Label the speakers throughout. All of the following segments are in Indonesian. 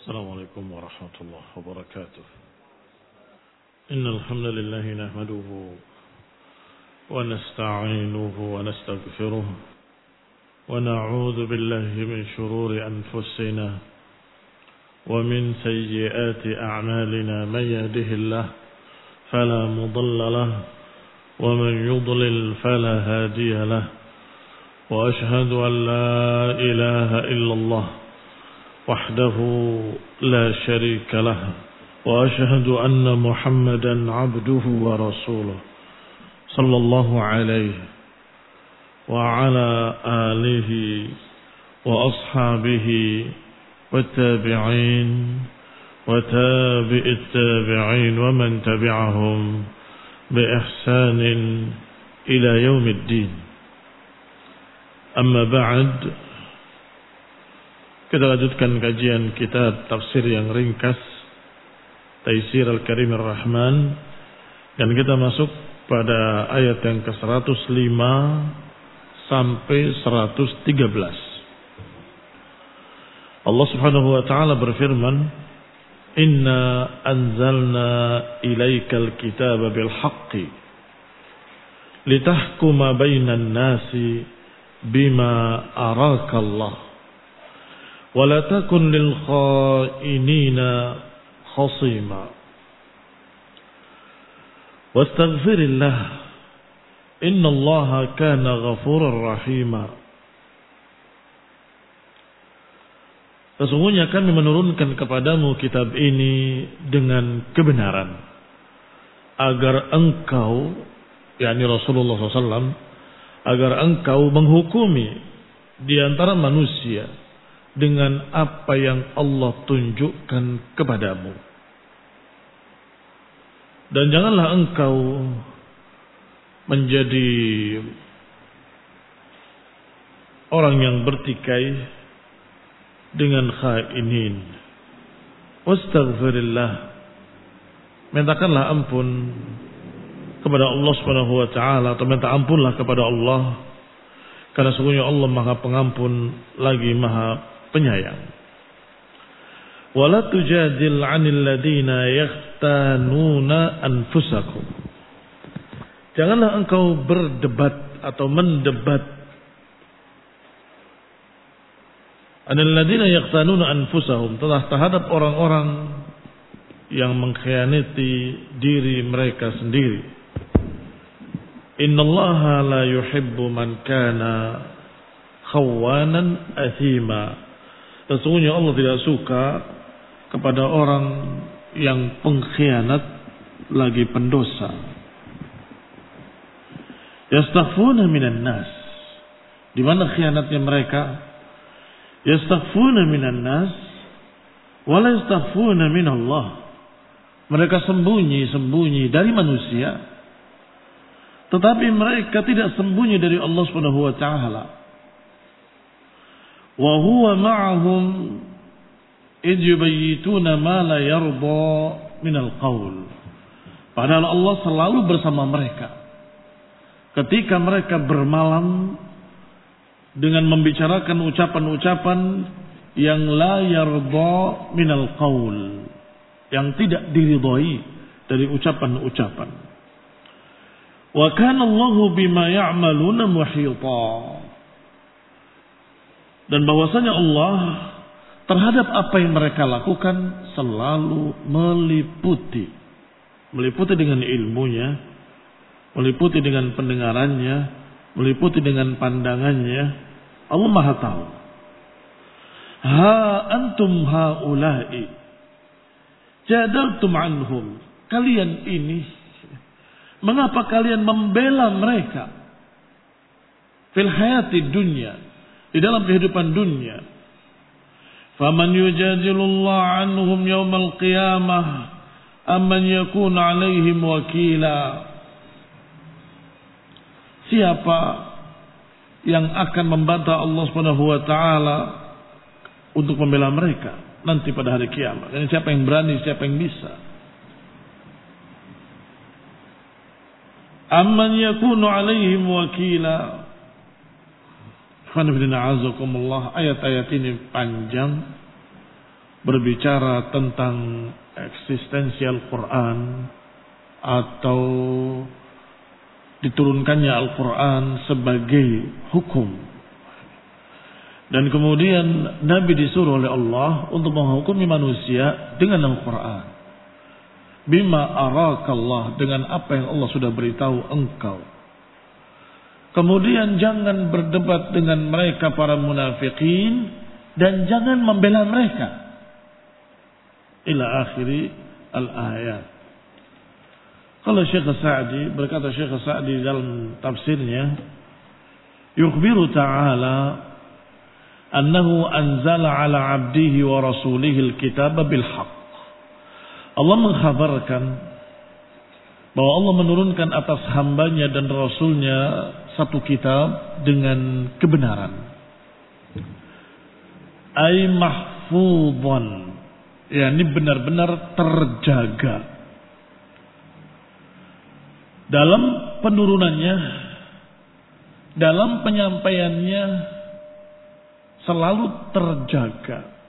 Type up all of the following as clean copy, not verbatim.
Speaker 1: السلام عليكم ورحمة الله وبركاته. إن الحمد لله نحمده ونستعينه ونستغفره ونعوذ بالله من شرور أنفسنا ومن سيئات أعمالنا. من يهده الله فلا مضل له ومن يضلل فلا هادي له. وأشهد أن لا إله إلا الله وحده لا شريك له وأشهد أن محمدا عبده ورسوله صلى الله عليه وعلى آله وأصحابه والتابعين وتابع التابعين ومن تبعهم بإحسان إلى يوم الدين. أما بعد, kita lanjutkan kajian kitab tafsir yang ringkas Taisir Al-Karim Ar-Rahman, dan kita masuk pada ayat yang ke-105 sampai 113. Allah Subhanahu wa taala berfirman, "Inna anzalna ilaikal kitaba bil haqqi litahkuma bainan nasi bima arakallah ولا تكن للخائنين خصيما واستغفر الله إن الله كان غفورا رحيما." Sesungguhnya kami menurunkan kepadamu kitab ini dengan kebenaran, agar engkau, yakni Rasulullah SAW, agar engkau menghukumi di antara manusia dengan apa yang Allah tunjukkan kepadamu. Dan janganlah engkau menjadi orang yang bertikai dengan khainin. Wastaghfirillah, mintakanlah ampun kepada Allah Subhanahu wa taala, atau minta ampunlah kepada Allah, karena sesungguhnya Allah Maha Pengampun lagi Maha Penyayang. Wala tujadil 'anil ladina yakhtanuna anfusakum. Janganlah engkau berdebat atau mendebat 'anil ladina yakhtanuna anfusahum, terhadap orang-orang yang mengkhianati diri mereka sendiri. Innallaha la yuhibbu man kana khawanan athima. Sesungguhnya Allah tidak suka kepada orang yang pengkhianat lagi pendosa. Yastaghfuna minan nas. Di mana khianatnya mereka? Yastaghfuna minan nas wa la yastaghfuna minallah. Mereka sembunyi-sembunyi dari manusia, tetapi mereka tidak sembunyi dari Allah Subhanahu wa taala. Wa huwa ma'ahum idh yubayyituna ma la yarda minal qaul. Padahal Allah selalu bersama mereka ketika mereka bermalam dengan membicarakan ucapan-ucapan yang la yarda minal qaul, yang tidak diridhai dari ucapan-ucapan. Wa kana Allahu bima ya'maluna muhita. Dan bahwasanya Allah terhadap apa yang mereka lakukan selalu meliputi dengan ilmunya, meliputi dengan pendengarannya, meliputi dengan pandangannya. Allah Maha tahu. Ha antum haula'i jadaltum anhum. Kalian ini, mengapa kalian membela mereka fil hayati dunya, di dalam kehidupan dunia? Faman yujadilullah anhum yawmal qiyamah amman yakun alaihim wakila. Siapa yang akan membantah Allah Subhanahu wa taala untuk membela mereka nanti pada hari kiamat? Dan siapa yang berani, siapa yang bisa? Amman yakunu alaihim wakila. Ayat-ayat ini panjang berbicara tentang eksistensi Al-Quran atau diturunkannya Al-Quran sebagai hukum. Dan kemudian Nabi disuruh oleh Allah untuk menghukumi manusia dengan Al-Quran. Bima arakallah, dengan apa yang Allah sudah beritahu engkau. Kemudian jangan berdebat dengan mereka para munafikin dan jangan membela mereka. Ila akhiri al-ayat. Kalau Syekh Sa'di, berkata Syekh Sa'di dalam tafsirnya, yukhbiru ta'ala annahu anzala ala abdihi wa rasulihi al-kitaba bil haqq. Allah mengkhabarkan bahwa Allah menurunkan atas hambanya dan rasulnya satu kitab dengan kebenaran. Ay mahfudhan, yakni benar-benar terjaga. Dalam penurunannya, dalam penyampaiannya selalu terjaga.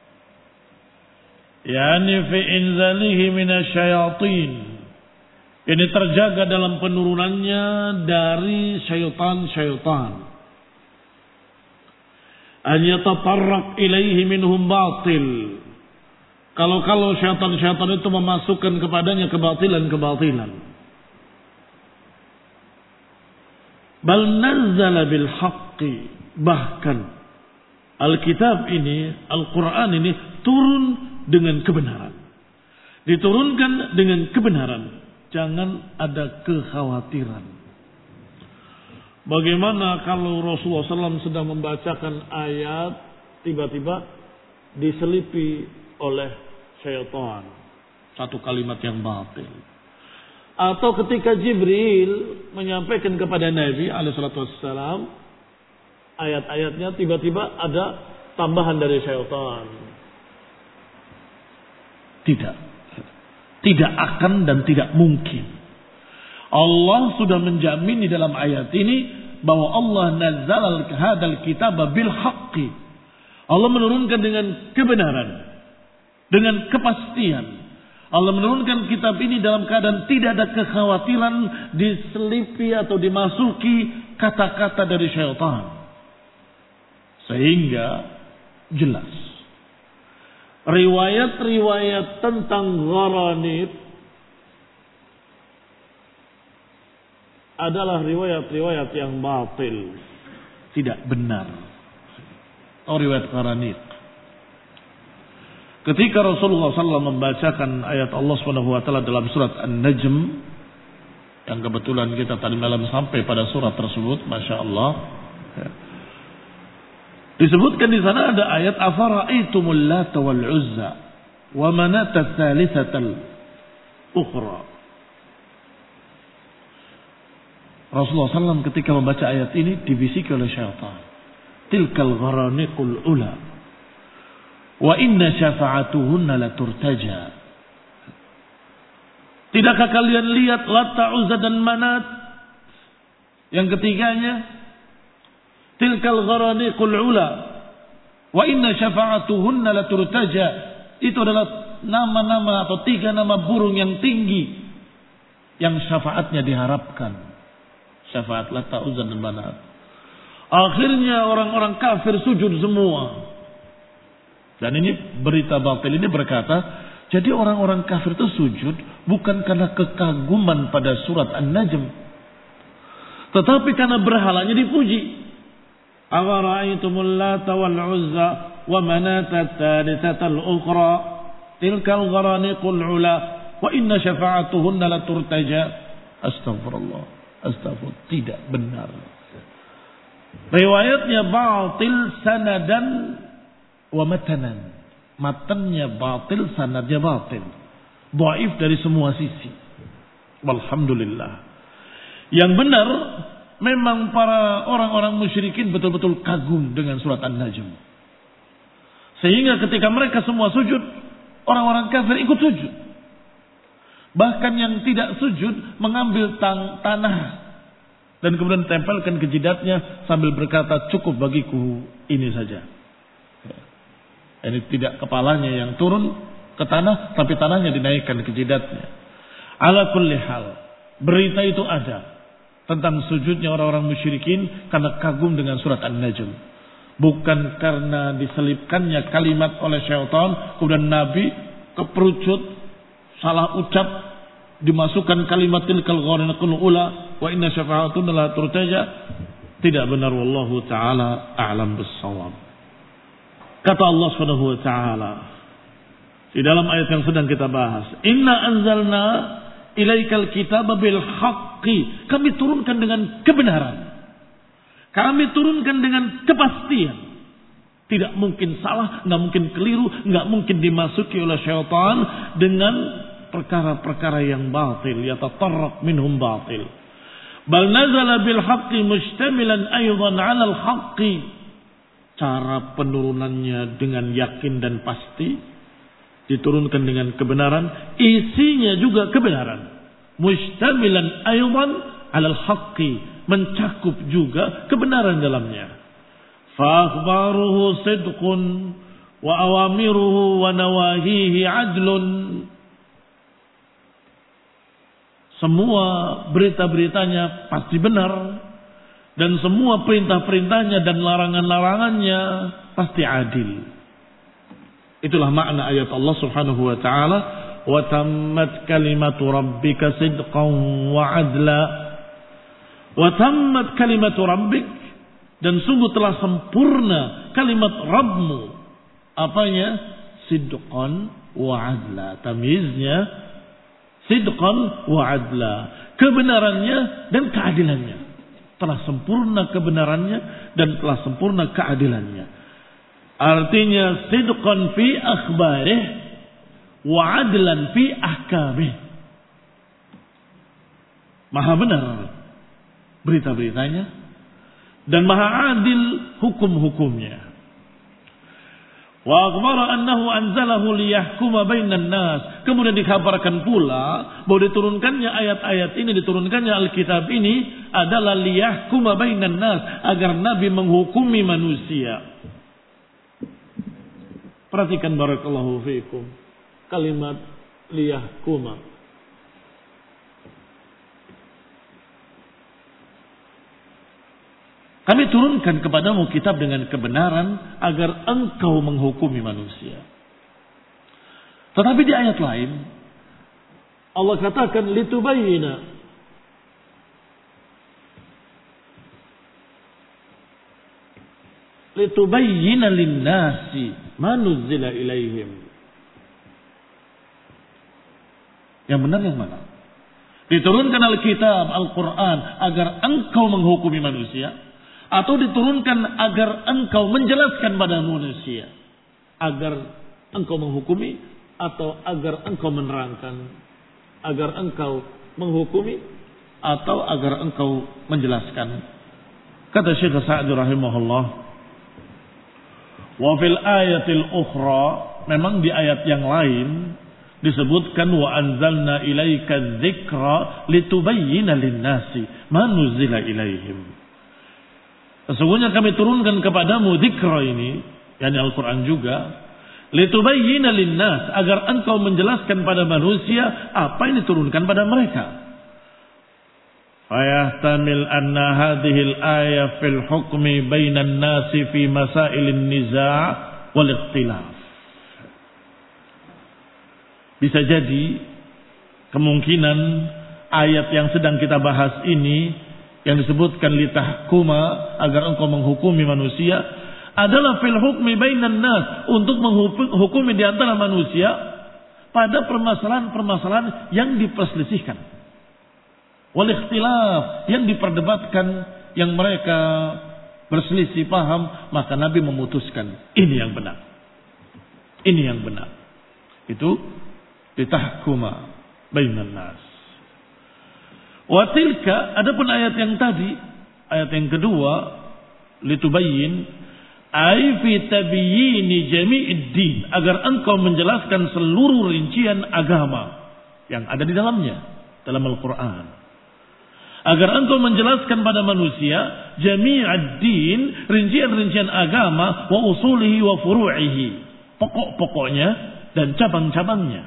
Speaker 1: Yani fi inzalihi minasyayatin. Ini terjaga dalam penurunannya dari syaitan-syaitan. An yatatarraq ilaihi minhum batil. Kalau syaitan-syaitan itu memasukkan kepadanya kebatilan-kebatilan. Bal nazzala bil haqqi. Bahkan Alkitab ini, Al-Quran ini turun dengan kebenaran. Diturunkan dengan kebenaran. Jangan ada kekhawatiran. Bagaimana kalau Rasulullah SAW sedang membacakan ayat, tiba-tiba diselipi oleh syaitan satu kalimat yang batil. Atau ketika Jibril menyampaikan kepada Nabi alaihissalam ayat-ayatnya, tiba-tiba ada tambahan dari syaitan. Tidak akan dan tidak mungkin. Allah sudah menjamin di dalam ayat ini bahwa Allah nazzal hadzal kitaba bil haqqi. Allah menurunkan dengan kebenaran, dengan kepastian. Allah menurunkan kitab ini dalam keadaan tidak ada kekhawatiran diselipi atau dimasuki kata-kata dari syaitan. Sehingga jelas riwayat-riwayat tentang gharanib adalah riwayat-riwayat yang batil, tidak benar. Riwayat gharanib. Ketika Rasulullah SAW membacakan ayat Allah SWT dalam surat An-Najm, yang kebetulan kita tadi malam sampai pada surat tersebut, Masya Allah, disebutkan di sana ada ayat afara'aitumul Lata wal Uzza wa manata tsalitsatal ukhra. Rasulullah SAW ketika membaca ayat ini dibisiki oleh syaitan. Tilkal gharaniqul ula wa inna syafa'atuhunna laturtaja. Tidakkah kalian lihat Lata, Uzza dan Manat? Yang ketiganya tilkal gharaniqul ula wa inna syafa'atuhunna laturtaja. Itu adalah nama-nama atau 3 nama burung yang tinggi yang syafaatnya diharapkan. Syafaat Lata, Uzza dan Manat. Akhirnya orang-orang kafir sujud semua. Dan ini berita batil ini berkata, jadi orang-orang kafir itu sujud bukan karena kekaguman pada surat An-Najm, tetapi karena berhalanya dipuji. Afara'aitumul Lata wal Uzza wa manata tsalitsatal ukhra tilkal gharaniqul ula wa inna syafa'atuhunna laturtaja. Astagfirullah. Tidak benar. Riwayatnya batil sanadan wa matanan. Matannya batil, sanadnya batil. Dhaif dari semua sisi. Walhamdulillah. Yang benar, memang para orang-orang musyrikin betul-betul kagum dengan surat An-Najm. Sehingga ketika mereka semua sujud, orang-orang kafir ikut sujud. Bahkan yang tidak sujud mengambil tanah dan kemudian tempelkan ke jidatnya sambil berkata, cukup bagiku ini saja. Ini tidak kepalanya yang turun ke tanah, tapi tanahnya dinaikkan ke jidatnya. Ala kulli hal, berita itu ada tentang sujudnya orang-orang musyrikin karena kagum dengan surat An-Najm. Bukan karena diselipkannya kalimat oleh syaitan, kemudian Nabi keperucut, salah ucap, dimasukkan kalimat tilkal gharanakul ula wa inna syafa'atun la turtaja. Tidak benar, wallahu taala a'lam bis-shawab. Kata Allah Subhanahu wa taala di dalam ayat yang sedang kita bahas, inna anzalna ilaikal kitaba bil haqqi. Kami turunkan dengan kebenaran. Kami turunkan dengan kepastian. Tidak mungkin salah, enggak mungkin keliru, enggak mungkin dimasuki oleh syaitan dengan perkara-perkara yang batil, yatatarraq minhum batil. Bal nazala bil haqqi mustamilan aidan 'ala al haqqi. Cara penurunannya dengan yakin dan pasti, diturunkan dengan kebenaran, isinya juga kebenaran. Mustamilan aidan 'ala al haqqi, mencakup juga kebenaran dalamnya. Fa akhbaruhu sidqun wa awamiruhu wa nawahihi adlun. Semua berita-beritanya pasti benar, dan semua perintah-perintahnya dan larangan-larangannya pasti adil. Itulah makna ayat Allah Subhanahu wa taala, wa tammat kalimatu rabbika sidqan wa adla. Wa tammat kalimatu rabbik, dan sungguh telah sempurna kalimat Rabbmu. Apanya? Sidqan wa adla. Tamyiznya sidqan wa adla. Kebenarannya dan keadilannya. Telah sempurna kebenarannya dan telah sempurna keadilannya. Artinya sidqan fi akhbarih wa adlan fi ahkamih. Maha benar berita-beritanya dan maha adil hukum-hukumnya. Wa akhbara annahu anzalahu liyahkuma bainan nas. Kemudian dikabarkan pula bahwa diturunkannya ayat-ayat ini, diturunkannya Alkitab ini adalah liyahkuma bainan nas, agar Nabi menghukumi manusia. Perhatikan barakallahu fiikum kalimat liyahkuma. Kami turunkan kepadamu kitab dengan kebenaran agar engkau menghukumi manusia. Tetapi di ayat lain Allah katakan litubayyina. Litubayyina lin-nasi ma nuzzila ilaihim. Yang benar yang mana? Diturunkan Alkitab, Al-Quran agar engkau menghukumi manusia, atau diturunkan agar engkau menjelaskan pada manusia, agar engkau menghukumi, atau agar engkau menerangkan, agar engkau menghukumi, atau agar engkau menjelaskan. Kata Syekh Sa'di rahimahullah, wa fil ayatil ukhra, memang di ayat yang lain disebutkan wa anzalna ilaika dzikra litubayyina lin-nasi ma nuzila ilaihim. Sesungguhnya kami turunkan kepadamu dzikra ini, yakni Al-Quran juga, litubayyina lin-nas, agar engkau menjelaskan pada manusia apa yang diturunkan pada mereka. Fayahtamil anna hadhihi al-ayah fil hukmi bainan nasi fi masailin niza' wal ikhtilaf. Bisa jadi kemungkinan ayat yang sedang kita bahas ini yang disebutkan litahkuma, agar engkau menghukumi manusia, adalah fil hukmi bainan nas, untuk menghukumi di antara manusia pada permasalahan-permasalahan yang diperselisihkan, wal ikhtilaf, yang diperdebatkan, yang mereka berselisih paham, maka Nabi memutuskan ini yang benar, ini yang benar. Itu litahkuma bainan nas. Wa tilka, adapun ayat yang tadi, ayat yang kedua, litubayyin ay fi tabyini jami'id din, agar engkau menjelaskan seluruh rincian agama yang ada di dalamnya dalam Al-Qur'an. Agar engkau menjelaskan pada manusia jami'ad din, rincian-rincian agama, wa usulihi wa furu'ihi, pokok-pokoknya dan cabang-cabangnya.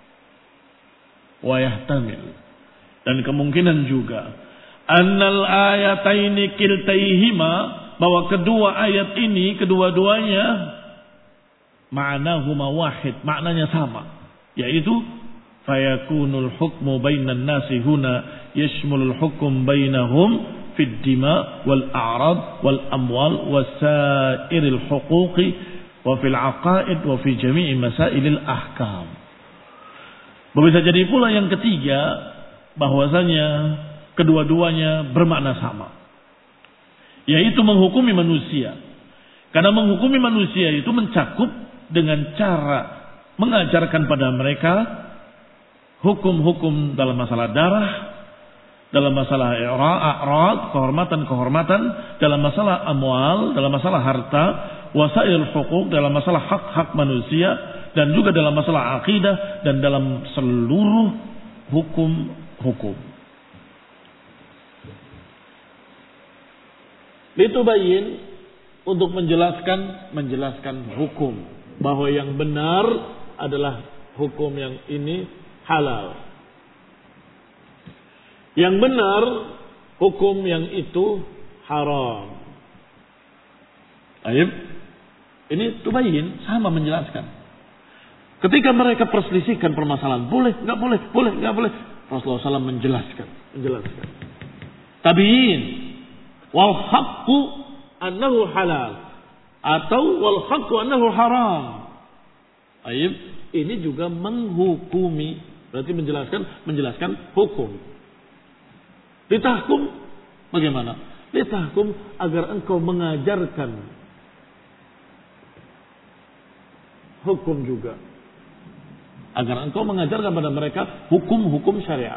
Speaker 1: Wa yahtamil, dan kemungkinan juga annal ayataini kiltaihima, bahwa kedua ayat ini kedua-duanya ma'nahuma wahid, maknanya sama, yaitu fayakunul hukmu bainan nasi huna yashmulul hukum bainahum fid dima wal a'rad wal amwal wasairil huquqi wa fil aqaid wa fi jami'i masailil ahkam. Bisa jadi pula yang ketiga, bahwasanya kedua-duanya bermakna sama, yaitu menghukumi manusia. Karena menghukumi manusia itu mencakup dengan cara mengajarkan pada mereka hukum-hukum dalam masalah darah, dalam masalah a'rad, kehormatan-kehormatan, dalam masalah amwal, dalam masalah harta, wasail huquq, dalam masalah hak-hak manusia, dan juga dalam masalah akidah, dan dalam seluruh hukum-hukum. Litubayyin, untuk menjelaskan hukum, bahwa yang benar adalah hukum yang ini halal. Yang benar hukum yang itu haram. Ayib, ini tubayyin, sama menjelaskan. Ketika mereka perselisihkan permasalahan, boleh, nggak boleh, boleh, nggak boleh, Rasulullah SAW menjelaskan. Tabiin, wal haqqu annahu halal, atau wal haqqu annahu haram. Ayib, ini juga menghukumi, berarti menjelaskan hukum. Litahkum, bagaimana? Litahkum, agar engkau mengajarkan hukum juga. Agar engkau mengajarkan pada mereka hukum-hukum syariat.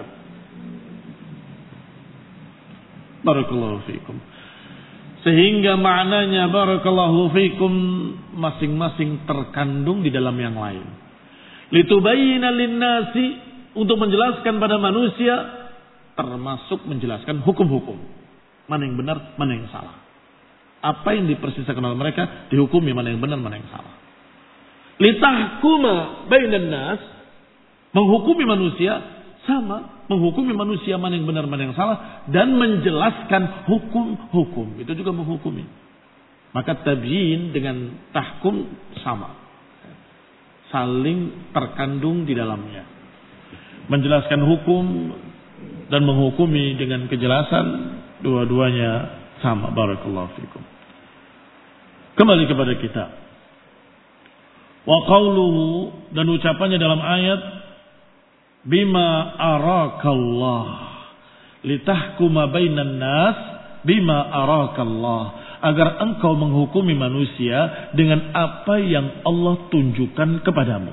Speaker 1: Barakallahu fikum. Sehingga maknanya barakallahu fikum masing-masing terkandung di dalam yang lain. Litubayyina linnasi, untuk menjelaskan pada manusia, termasuk menjelaskan hukum-hukum. Mana yang benar, mana yang salah. Apa yang dipersisakan oleh mereka dihukumi, mana yang benar, mana yang salah. Litahkuma bainan nas, menghukumi manusia, sama menghukumi manusia mana yang benar mana yang salah, dan menjelaskan hukum-hukum itu juga menghukumi. Maka tabyin dengan tahkum sama, saling terkandung di dalamnya. Menjelaskan hukum dan menghukumi dengan kejelasan, dua-duanya sama. Barakallahu fikum. Kembali kepada kitab. Wa qawluhu, dan ucapannya dalam ayat, bima arakallah litahkuma bainan nas bima arakallah, agar engkau menghukumi manusia dengan apa yang Allah tunjukkan kepadamu.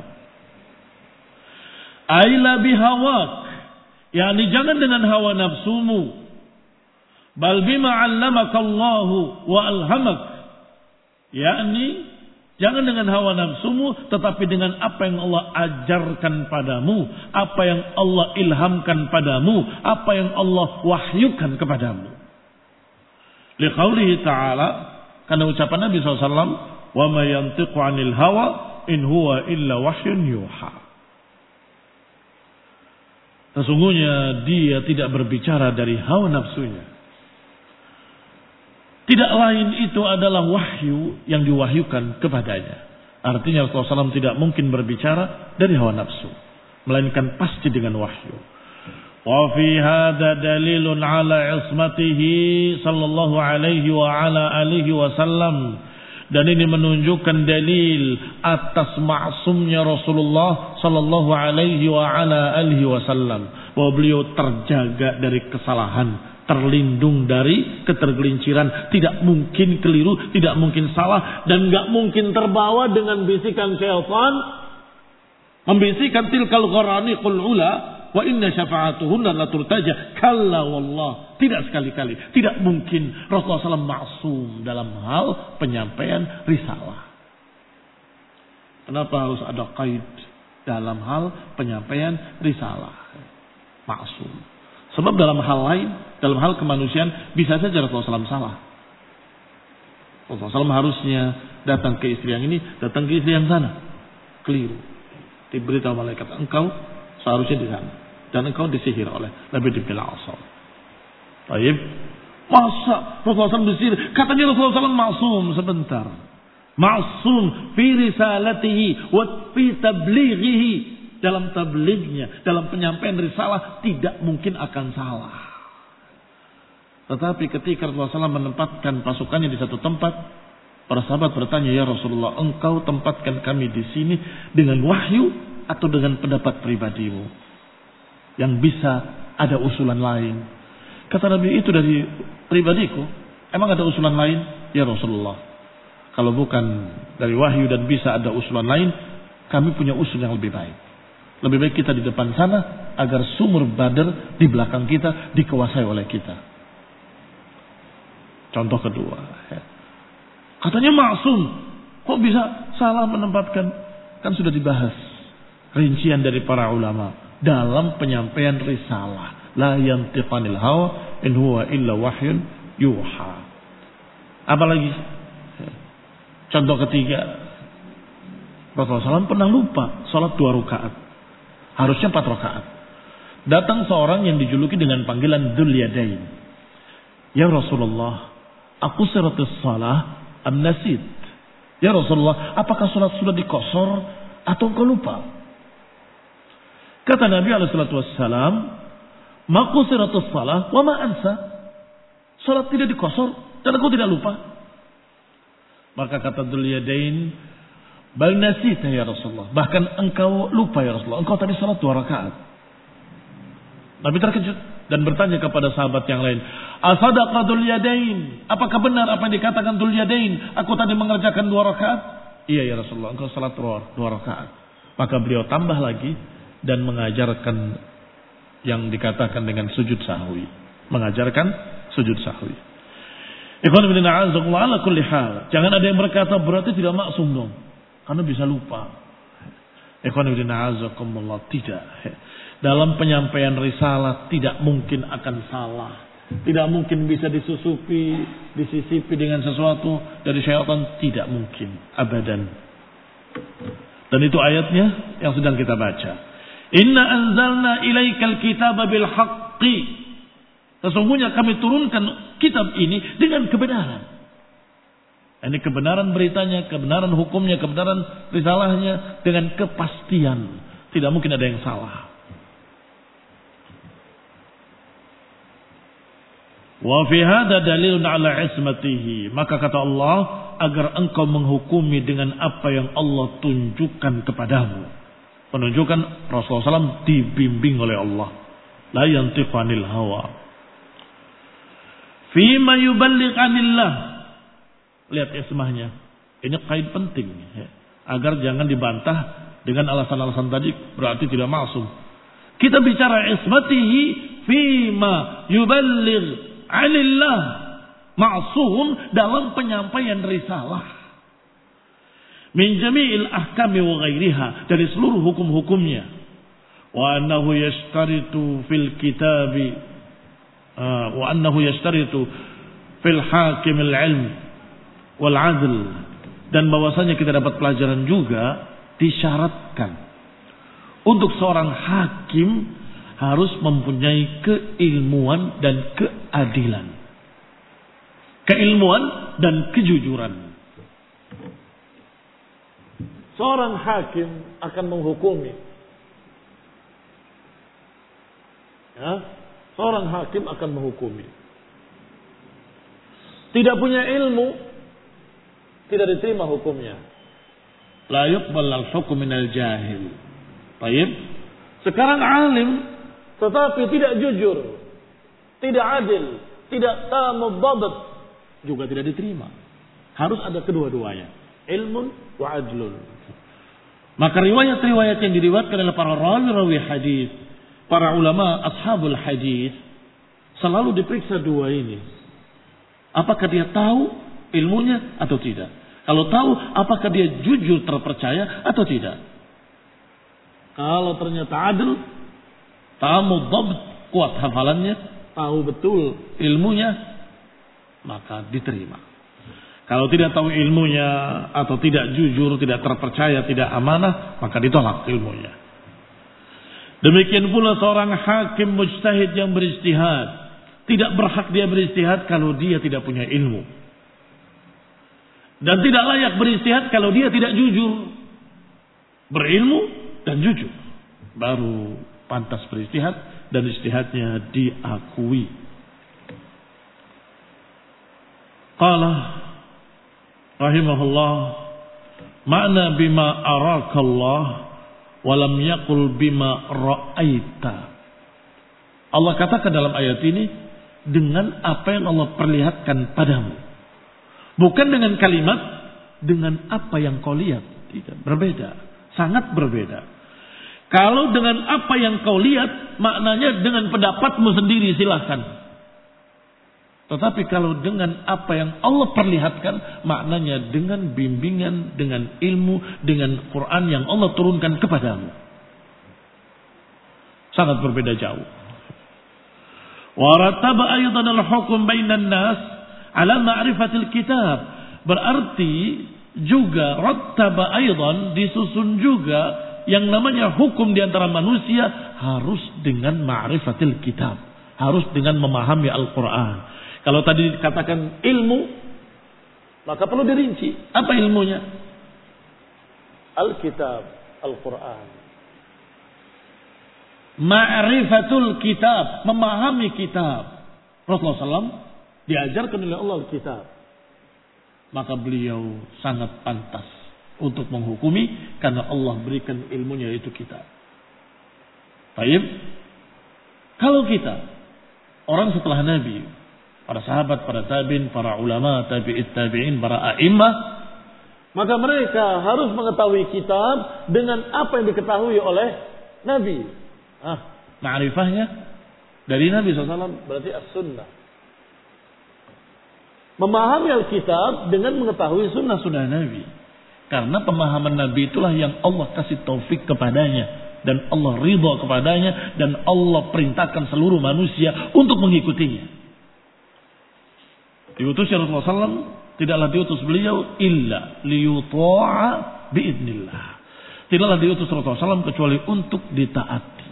Speaker 1: Aila bihawak, yakni jangan dengan hawa nafsumu, bal bima 'allamakallahu wa alhamak, yakni jangan dengan hawa nafsumu, tetapi dengan apa yang Allah ajarkan padamu, apa yang Allah ilhamkan padamu, apa yang Allah wahyukan kepadamu. Liqaulihi ta'ala, karena ucapan Nabi SAW, wa ma yantiqu 'anil hawa in huwa illa wahyun yuha. Sesungguhnya dia tidak berbicara dari hawa nafsunya. Tidak lain itu adalah wahyu yang diwahyukan kepadanya. Artinya Rasulullah SAW tidak mungkin berbicara dari hawa nafsu, melainkan pasti dengan wahyu. Wa fi hadza dalilun ala ismatihi sallallahu alaihi wa ala alihi wasallam. Dan ini menunjukkan dalil atas maksumnya Rasulullah sallallahu alaihi wa ala alihi wasallam, bahwa beliau terjaga dari kesalahan, terlindung dari ketergelinciran, tidak mungkin keliru, tidak mungkin salah, dan gak mungkin terbawa dengan bisikan syaitan, membisikkan tilkal gharaniqul ula wa inna syafa'atuhunna la turtaja. Kalla wallah, tidak sekali-kali, tidak mungkin Rasulullah SAW maksum dalam hal penyampaian risalah. Kenapa harus ada qaid dalam hal penyampaian risalah? Maksum. Sebab dalam hal lain, dalam hal kemanusiaan, bisa saja Rasulullah SAW salah. Rasulullah SAW harusnya datang ke istri yang ini, datang ke istri yang sana. Keliru. Diberitahu malaikat, engkau seharusnya di sana. Dan engkau disihir oleh Labid bin al-Asam. Baik. Masa Rasulullah SAW disihir? Katanya Rasulullah SAW maksum. Sebentar. Maksum fi risalatihi wa fi tablighihi. Dalam tablignya, dalam penyampaian risalah tidak mungkin akan salah. Tetapi ketika Rasulullah SAW menempatkan pasukannya di satu tempat, para sahabat bertanya, ya Rasulullah, engkau tempatkan kami di sini dengan wahyu atau dengan pendapat pribadimu yang bisa ada usulan lain? Kata Nabi, itu dari pribadiku. Emang ada usulan lain? Ya Rasulullah, kalau bukan dari wahyu dan bisa ada usulan lain, kami punya usul yang lebih baik. Lebih baik kita di depan sana agar sumur Badar di belakang kita dikuasai oleh kita. Contoh kedua, katanya maksum, kok bisa salah menempatkan? Kan sudah dibahas rincian dari para ulama dalam penyampaian risalah. La yantiqu 'anil hawa in huwa illa wahyun yuha. Apalagi contoh ketiga, Rasulullah SAW pernah lupa sholat 2 rakaat. Harusnya 4 rakaat. Datang seorang yang dijuluki dengan panggilan Dzul Yadain. Ya Rasulullah, aku siratus salah am nasid. Ya Rasulullah, apakah sholat sudah dikosor atau engkau lupa? Kata Nabi SAW, maku siratus salah wa ma ansa. Sholat tidak dikosor dan aku tidak lupa. Maka kata Dzul Yadain, bal nasita ya Rasulullah. Bahkan engkau lupa ya Rasulullah. Engkau tadi salat 2 rakaat. Nabi terkejut dan bertanya kepada sahabat yang lain, asadaqa Dzul Yadain? Apakah benar apa yang dikatakan Dzul Yadain? Aku tadi mengerjakan 2 rakaat. Iya ya Rasulullah, engkau salat 2 rakaat. Maka beliau tambah lagi dan mengajarkan yang dikatakan dengan sujud sahwi. Mengajarkan sujud sahwi. Ikhwan fillah a'azakumullah ala kulli hal. Jangan ada yang berkata berarti tidak maksum dong, karena bisa lupa. Ikhwan fillah a'azakumullah, tidak. Dalam penyampaian risalah tidak mungkin akan salah. Tidak mungkin bisa disusupi, disisipi dengan sesuatu dari syaitan, tidak mungkin, abadan. Dan itu ayatnya yang sedang kita baca. Inna anzalna ilaikal kitaba bil haqqi. Sesungguhnya kami turunkan kitab ini dengan kebenaran. Ini kebenaran beritanya, kebenaran hukumnya, kebenaran risalahnya dengan kepastian. Tidak mungkin ada yang salah. Wa fi hadza dalilun ala ismatihi. Maka kata Allah, agar engkau menghukumi dengan apa yang Allah tunjukkan kepadamu. Penunjukan Rasulullah SAW dibimbing oleh Allah. La yantiqu 'anil hawa. Fima yuballigh 'anillah. Lihat ismahnya. Ini kait penting. Agar jangan dibantah dengan alasan-alasan tadi berarti tidak maksum. Kita bicara ismatihi fima yuballigh 'anillah. Maksum dalam penyampaian risalah. Min jami'il ahkami wa ghairiha, dari seluruh hukum-hukumnya. Wa annahu yashtaritu fil kitabi wa annahu yashtaritu fil hakim al-ilm wal 'adl, dan bahwasanya kita dapat pelajaran juga disyaratkan untuk seorang hakim harus mempunyai keilmuan dan keadilan. Keilmuan dan kejujuran. Seorang hakim akan menghukumi. Ya, seorang hakim akan menghukumi. Tidak punya ilmu, tidak diterima hukumnya. La yuqbal al-hukm min al-jahil. Baik. Sekarang alim tetapi tidak jujur, tidak adil, tidak tamu dhabt, juga tidak diterima. Harus ada kedua-duanya. Ilmun wa adlun. Maka riwayat-riwayat yang diriwayatkan oleh para rawi-rawi hadis, para ulama ashabul hadis, selalu diperiksa dua ini. Apakah dia tahu ilmunya atau tidak? Kalau tahu, apakah dia jujur terpercaya atau tidak? Kalau ternyata adil, tamu dhabt, kuat hafalannya, tahu betul ilmunya, maka diterima. Kalau tidak tahu ilmunya atau tidak jujur, tidak terpercaya, tidak amanah, maka ditolak ilmunya. Demikian pula seorang hakim mujtahid yang beristihad, tidak berhak dia beristihad kalau dia tidak punya ilmu. Dan tidak layak beristihad kalau dia tidak jujur. Berilmu dan jujur, baru pantas beristihad dan istihadnya diakui. Qala rahimahullah, makna bima arakallah walam yaqul bima ra'aita. Allah katakan dalam ayat ini dengan apa yang Allah perlihatkan padamu, bukan dengan kalimat dengan apa yang kau lihat. Tidak, berbeda, sangat berbeda. Kalau dengan apa yang kau lihat, maknanya dengan pendapatmu sendiri, silahkan. Tetapi kalau dengan apa yang Allah perlihatkan, maknanya dengan bimbingan, dengan ilmu, dengan Quran yang Allah turunkan kepadamu. Sangat berbeda jauh. Warattaba aydan al-hukm bainan nas ala ma'rifatil kitab. Berarti juga rattaba aydan, disusun juga yang namanya hukum di antara manusia harus dengan ma'rifatil kitab, harus dengan memahami Al-Quran. Kalau tadi dikatakan ilmu, maka perlu dirinci. Apa ilmunya? Al-kitab, Al-Quran. Ma'rifatul kitab, memahami kitab. Rasulullah SAW diajarkan oleh Allah kitab. Maka beliau sangat pantas untuk menghukumi karena Allah berikan ilmunya itu kitab. Baik. Kalau kita, orang setelah Nabi, para sahabat, para tabi'in, para ulama, tabi'it tabi'in, para a'immah, maka mereka harus mengetahui kitab dengan apa yang diketahui oleh Nabi. Ma'rifahnya dari Nabi SAW berarti as-sunnah. Memahami Alkitab dengan mengetahui sunnah-sunnah Nabi. Karena pemahaman Nabi itulah yang Allah kasih taufik kepadanya. Dan Allah ridha kepadanya. Dan Allah perintahkan seluruh manusia untuk mengikutinya. Diutus Rasulullah SAW, tidaklah diutus beliau illa liyuta'a biidnillah. Tidaklah diutus Rasulullah SAW kecuali untuk ditaati.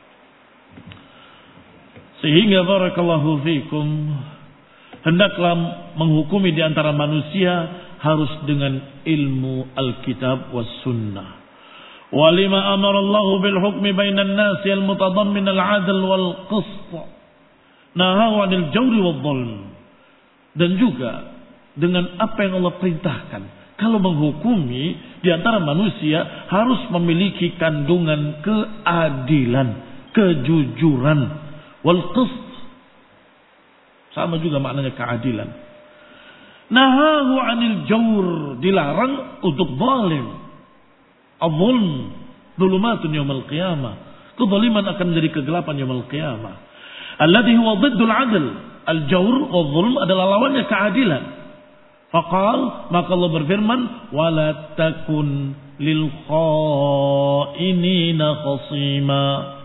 Speaker 1: Sehingga barakallahu fikum, hendaklah menghukumi di antara manusia harus dengan ilmu Alkitab was sunnah. Walima amara Allah bil hukmi bainan nas al-mutadammin al-'adl wal qist. Nahaw 'anil jawri wal dhulm. Dan juga dengan apa yang Allah perintahkan. Kalau menghukumi di antara manusia harus memiliki kandungan keadilan, kejujuran, wal qist. Sama juga maknanya keadilan. Nahahu 'anil jawr, dilarang untuk zalim. Al-zulm dhulumatun yaumil qiyamah. Kezaliman akan menjadi kegelapan yaumil qiyamah. Alladhi huwa dhiddul 'adl. Al-jawr wa zulm adalah lawannya keadilan. Faqal, maka Allah berfirman, wala takun lil khainina khasima.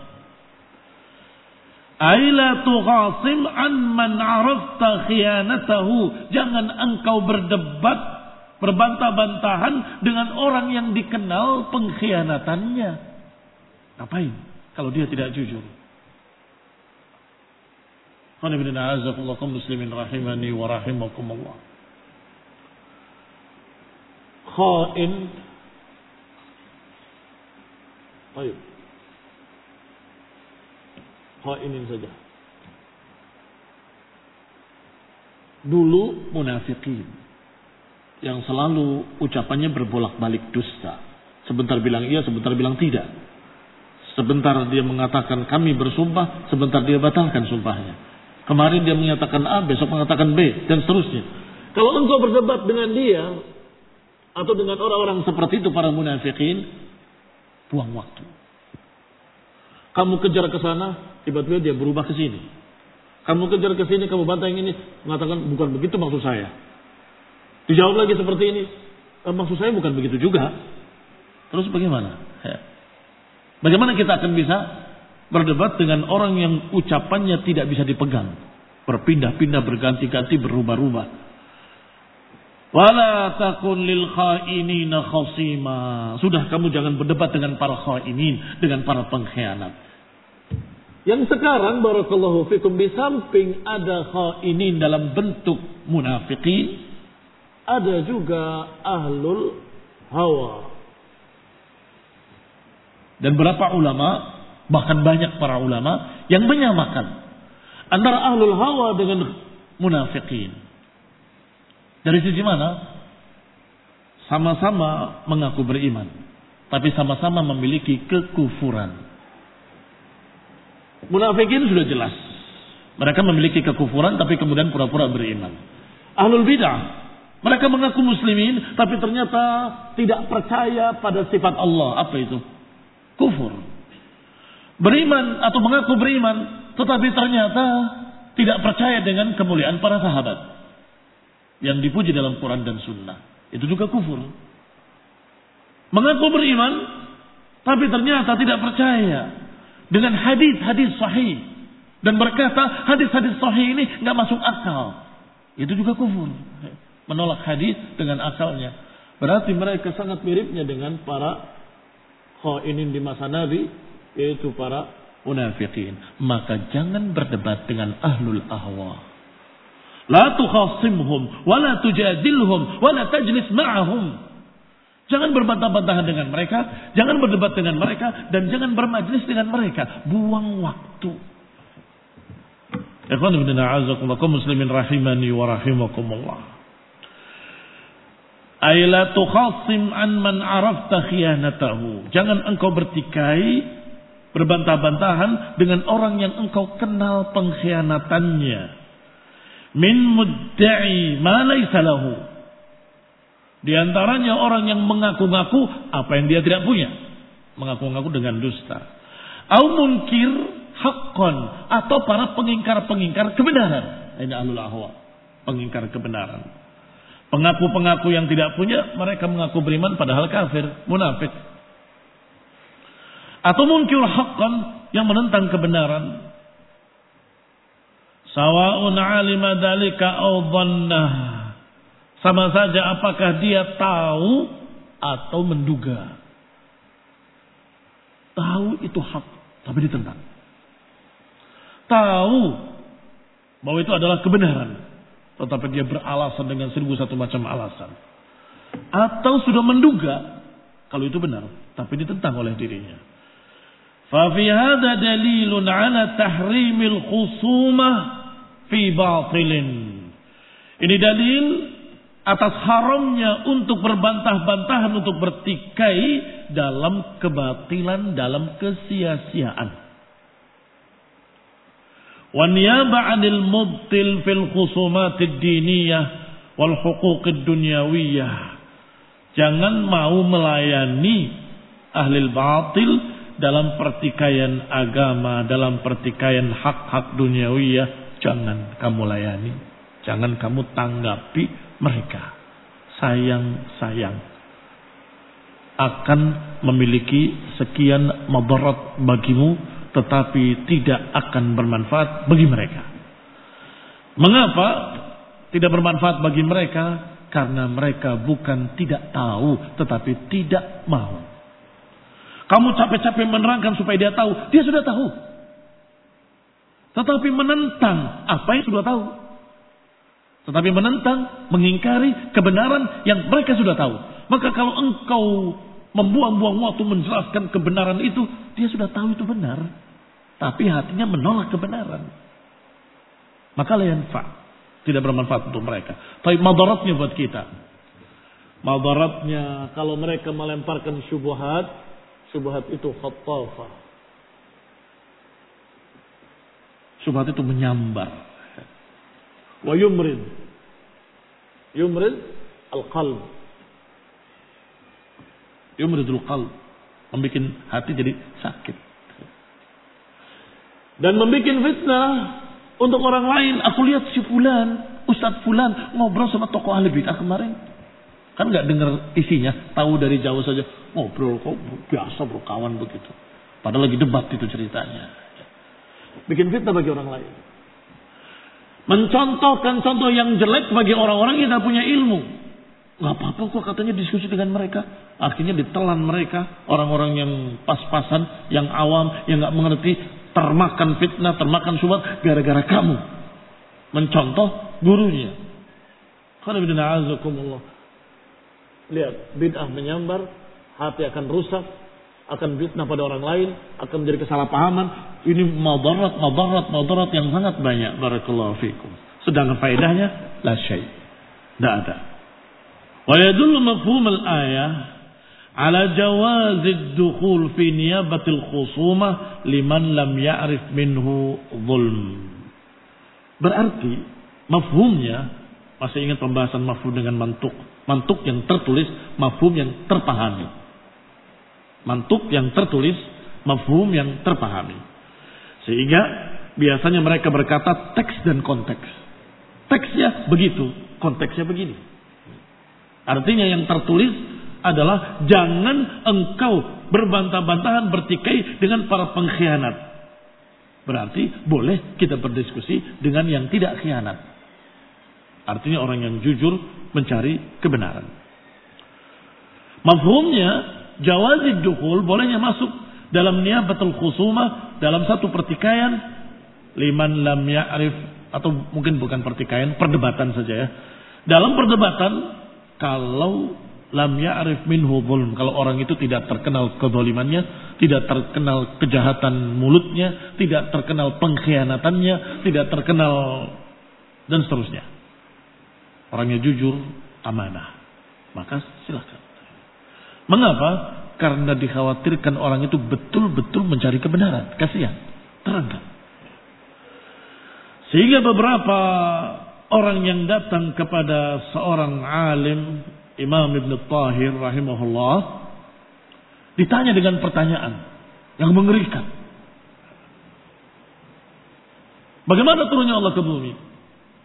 Speaker 1: Aila tughasim an man 'arafta khiyanatahu. Jangan engkau berdebat, berbantah-bantahan dengan orang yang dikenal pengkhianatannya. Ngapain kalau dia tidak jujur? Qul inna a'udzubillahi muslimin rahimani wa rahimakumullah. Khain. Ayo. Khainin saja. Dulu munafikin yang selalu ucapannya berbolak-balik dusta. Sebentar bilang iya, sebentar bilang tidak. Sebentar dia mengatakan kami bersumpah, sebentar dia batalkan sumpahnya. Kemarin dia menyatakan A, besok mengatakan B, dan seterusnya. Kalau engkau berdebat dengan dia atau dengan orang-orang seperti itu, para munafikin, buang waktu. Kamu kejar ke sana, tiba-tiba dia berubah ke sini. Kamu kejar ke sini, kamu bantah yang ini, mengatakan bukan begitu maksud saya. Dijawab lagi seperti ini, maksud saya bukan begitu juga. Terus bagaimana? Bagaimana kita akan bisa berdebat dengan orang yang ucapannya tidak bisa dipegang, berpindah-pindah, berganti-ganti, berubah-ubah? Wala takun lil khainina khasima. Sudah, kamu jangan berdebat dengan para khainin, dengan para pengkhianat. Yang sekarang barakallahu fikum, di samping ada khainin dalam bentuk munafikin, ada juga ahlul hawa. Dan berapa ulama, bahkan banyak para ulama yang menyamakan antara ahlul hawa dengan munafikin. Dari sisi mana? Sama-sama mengaku beriman, tapi sama-sama memiliki kekufuran. Munafikin sudah jelas, mereka memiliki kekufuran tapi kemudian pura-pura beriman. Ahlul bid'ah, mereka mengaku muslimin tapi ternyata tidak percaya pada sifat Allah. Apa itu? Kufur. Beriman atau mengaku beriman tetapi ternyata tidak percaya dengan kemuliaan para sahabat yang dipuji dalam Quran dan Sunnah. Itu juga kufur. Mengaku beriman tapi ternyata tidak percaya dengan hadis-hadis sahih dan berkata hadis-hadis sahih ini nggak masuk akal. Itu juga kufur. Menolak hadis dengan akalnya. Berarti mereka sangat miripnya dengan para khainin di masa Nabi, yaitu para munafikin. Maka jangan berdebat dengan ahlul ahwa. La tukhasimhum wa la tujadilhum wa la tajlis ma'ahum. Jangan berbantah-bantahan dengan mereka, jangan berdebat dengan mereka, dan jangan bermajlis dengan mereka. Buang waktu. Ikhwan ibn a'azakumullah, muslimin rahimani wa rahimakumullah. Ay la tukhasim an man arafta khiyanatahu. Jangan engkau bertikai, berbantah-bantahan dengan orang yang engkau kenal pengkhianatannya. Min mudda'i ma laysa lahu. Di antaranya orang yang mengaku-ngaku apa yang dia tidak punya. Mengaku-ngaku dengan dusta. Au munkir haqqan, atau para pengingkar-pengingkar kebenaran. Ini ahlul ahwa, pengingkar kebenaran. Pengaku-pengaku yang tidak punya, mereka mengaku beriman padahal kafir, munafik. Atau munkir haqqan, yang menentang kebenaran. Sawa'un 'alima dzalika aw dhannah. Sama saja apakah dia tahu atau menduga. Tahu itu hak, tapi ditentang. Tahu bahwa itu adalah kebenaran, tetapi dia beralasan dengan 1001 macam alasan. Atau sudah menduga kalau itu benar, tapi ditentang oleh dirinya. Fa fi hadza dalilun 'ala tahrimil khusumah fi batilin. Ini dalil atas haramnya untuk berbantah-bantahan, untuk bertikai dalam kebatilan, dalam kesia-siaan. Wa niyaba 'anil mubtil fil khusumatid diniyah wal huquqid dunyawiyah. Jangan mau melayani ahlil batil dalam pertikaian agama, dalam pertikaian hak-hak dunyawiyah. Jangan kamu layani, jangan kamu tanggapi mereka. Sayang-sayang akan memiliki sekian madarat bagimu, tetapi tidak akan bermanfaat bagi mereka. Mengapa tidak bermanfaat bagi mereka? Karena mereka bukan tidak tahu, tetapi tidak mau. Kamu capek-capek menerangkan supaya dia tahu, dia sudah tahu. Tetapi menentang apa yang sudah tahu. Tetapi menentang, mengingkari kebenaran yang mereka sudah tahu. Maka kalau engkau membuang-buang waktu menjelaskan kebenaran itu, dia sudah tahu itu benar. Tapi hatinya menolak kebenaran. Maka la yanfa', tidak bermanfaat untuk mereka. Tapi madaratnya buat kita. Madaratnya kalau mereka melemparkan syubhat, syubhat itu khattafah. Syubhat itu menyambar. Wa yumrid. Yumrid al-qalb. Yumridul qalb. Membikin hati jadi sakit. Dan membikin fitnah untuk orang lain. Aku lihat si fulan, Ustadz fulan ngobrol sama tokoh ahli bid'ah kemarin. Kan gak dengar isinya, tahu dari jauh saja. Ngobrol kok biasa berkawan begitu. Padahal lagi debat itu ceritanya. Bikin fitnah bagi orang lain. Mencontohkan contoh yang jelek bagi orang-orang yang tidak punya ilmu. Nggak apa-apa kok katanya diskusi dengan mereka. Akhirnya ditelan mereka, orang-orang yang pas-pasan, yang awam, yang nggak mengerti, termakan fitnah, termakan syubhat gara-gara kamu mencontoh gurunya. Lihat, bid'ah menyambar, hati akan rusak, akan fitnah pada orang lain, akan menjadi kesalahpahaman. Ini madarat yang sangat banyak. Barakallahu fikum. Sedangkan faedahnya la syai'. Tidak ada. Wa yadullu mafhum al-ayah ala jawaz ad-dukhul fi niyabatil khusumah liman lam ya'rif minhu zulm. Berarti mafhumnya, masih ingat pembahasan mafhum dengan mantuk. Mantuk yang tertulis, mafhum yang terpahami. Mantuk yang tertulis, mafhum yang terpahami. Sehingga biasanya mereka berkata teks dan konteks. Teksnya begitu, konteksnya begini. Artinya yang tertulis adalah jangan engkau berbantah-bantahan, bertikai dengan para pengkhianat. Berarti boleh kita berdiskusi dengan yang tidak khianat. Artinya orang yang jujur mencari kebenaran. Mafhumnya jawazid dukhul, bolehnya masuk dalam niyabatul khusumah, dalam satu pertikaian, liman lam ya'rif, atau mungkin bukan pertikaian, perdebatan saja ya. Dalam perdebatan, kalau lam ya'rif minhu zulm, kalau orang itu tidak terkenal kezalimannya, tidak terkenal kejahatan mulutnya, tidak terkenal pengkhianatannya, tidak terkenal dan seterusnya. Orangnya jujur, amanah, maka silakan. Mengapa? Karena dikhawatirkan orang itu betul-betul mencari kebenaran. Kasihan, terangkan. Sehingga beberapa orang yang datang kepada seorang alim, Imam Ibn Tahir rahimahullah, ditanya dengan pertanyaan yang mengerikan. Bagaimana turunnya Allah ke bumi?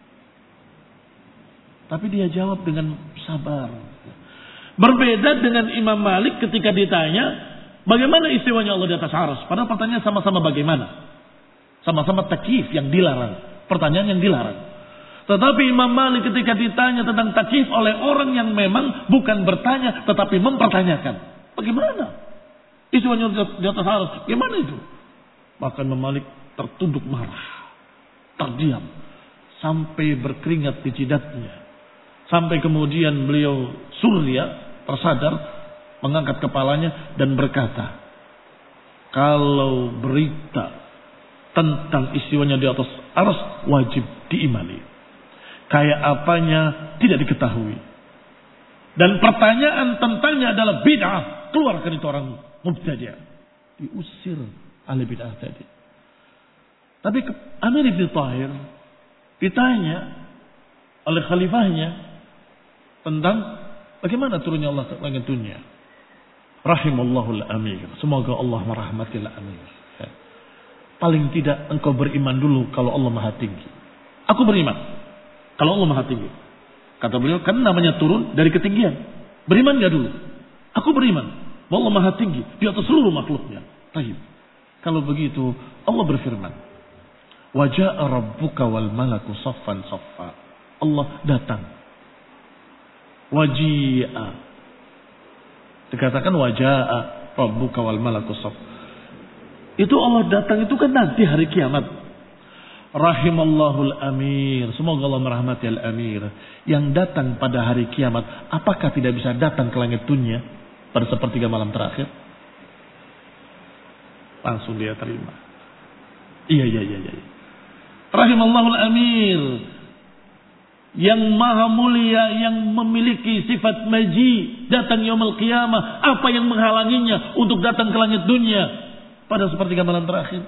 Speaker 1: Tapi dia jawab dengan sabar. Berbeda dengan Imam Malik ketika ditanya, bagaimana istiwanya Allah di atas arsy? Padahal pertanyaan sama-sama bagaimana? Sama-sama takyif yang dilarang. Pertanyaan yang dilarang. Tetapi Imam Malik ketika ditanya tentang takyif oleh orang yang memang bukan bertanya, tetapi mempertanyakan. Bagaimana istiwanya di atas arsy? Bagaimana itu? Maka Imam Malik tertunduk marah. Terdiam. Sampai berkeringat di jidatnya. Sampai kemudian beliau surya tersadar, mengangkat kepalanya dan berkata, kalau berita tentang istiwanya di atas arsy wajib diimani. Kayak apanya tidak diketahui. Dan pertanyaan tentangnya adalah bid'ah. Keluarkan itu orang mubtadi'. Diusir ahli bid'ah tadi. Tapi Amir Ibn Tahir ditanya oleh khalifahnya tentang bagaimana turunnya Allah ke langit dunia. Rahimallahul amir. Semoga Allah merahmati al-amir. Ya. Paling tidak engkau beriman dulu kalau Allah Maha Tinggi. Aku beriman kalau Allah Maha Tinggi. Kata beliau, kan namanya turun dari ketinggian. Beriman gak dulu? Aku beriman bahwa Allah Maha Tinggi di atas seluruh makhluknya. Baik. Kalau begitu Allah berfirman, wa jaa rabbuka wal malaku saffan saffa. Allah datang. Waji'a. Dikatakan waja'a rabbuka wal malaku saff. Itu Allah datang itu kan nanti hari kiamat. Rahimallahul amir. Semoga Allah merahmati al-amir. Yang datang pada hari kiamat, apakah tidak bisa datang ke langit dunia pada sepertiga malam terakhir? Langsung dia terima. Iya. Rahimallahul amir. Yang maha mulia, yang memiliki sifat maji, datang yaumul qiyamah. Apa yang menghalanginya untuk datang ke langit dunia pada sepertiga malam terakhir?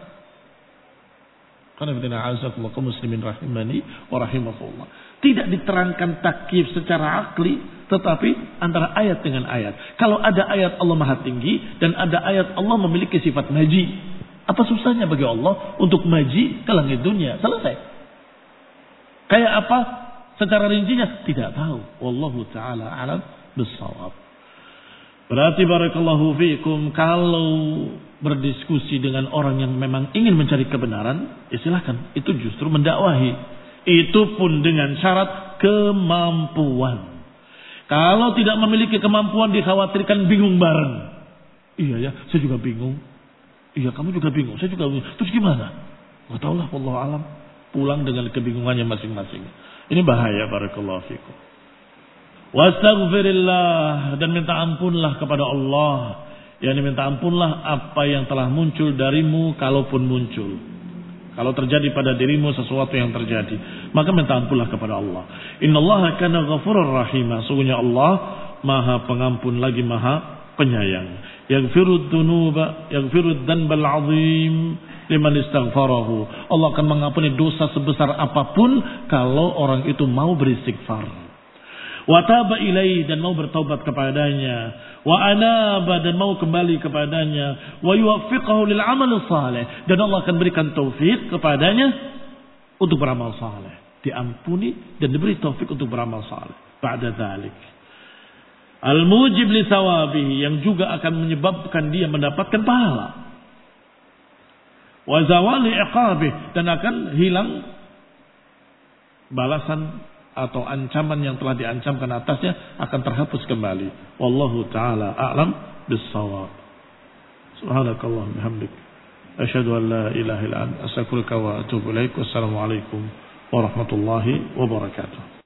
Speaker 1: Kaum muslimin rahimani wa rahimakumullah. Tidak diterangkan takyif secara akli, tetapi antara ayat dengan ayat. Kalau ada ayat Allah Maha Tinggi dan ada ayat Allah memiliki sifat maji, apa susahnya bagi Allah untuk maji ke langit dunia? Selesai. Kayak apa? Secara rincinya tidak tahu. Wallahu taala alam bissawab. Berarti barakallahu fiikum, kalau berdiskusi dengan orang yang memang ingin mencari kebenaran, ya silakan. Itu justru mendakwahi. Itu pun dengan syarat kemampuan. Kalau tidak memiliki kemampuan dikhawatirkan bingung bareng. Iya ya, saya juga bingung. Iya, kamu juga bingung, saya juga bingung. Terus gimana? Gak tahu lah, wallahu alam. Pulang dengan kebingungannya masing-masing. Ini bahaya, barakallahu fikum. Wastaghfirillah, dan minta ampunlah kepada Allah. Yani minta ampunlah apa yang telah muncul darimu, kalaupun muncul. Kalau terjadi pada dirimu sesuatu yang terjadi, maka minta ampunlah kepada Allah. Innallaha kana ghafurur rahima. Sungguhnya Allah Maha Pengampun lagi Maha Penyayang. Yaghfirud dzunuba, yaghfirud dzanbal 'azim liman istaghfarahu. Allah akan mengampuni dosa sebesar apapun kalau orang itu mau beristighfar. Wa taba ilaihi, dan mau bertaubat kepadanya. Wa anaba, dan mau kembali kepadanya. Wa yuwaffiqahu lil amal salih, dan Allah akan berikan taufik kepadanya untuk beramal saleh. Diampuni dan diberi taufik untuk beramal saleh. Ba'da dzalik al-mujib li thawabihi, yang juga akan menyebabkan dia mendapatkan pahala. Wa zawali iqabih, dan akan hilang balasan atau ancaman yang telah diancamkan atasnya akan terhapus kembali. Wallahu taala a'lam bis-shawab. Subhanakallah bihamdik, asyhadu an la ilaha illa anta, astaghfiruka wa atubu ilaik. Wassalamu alaikum warahmatullahi wabarakatuh.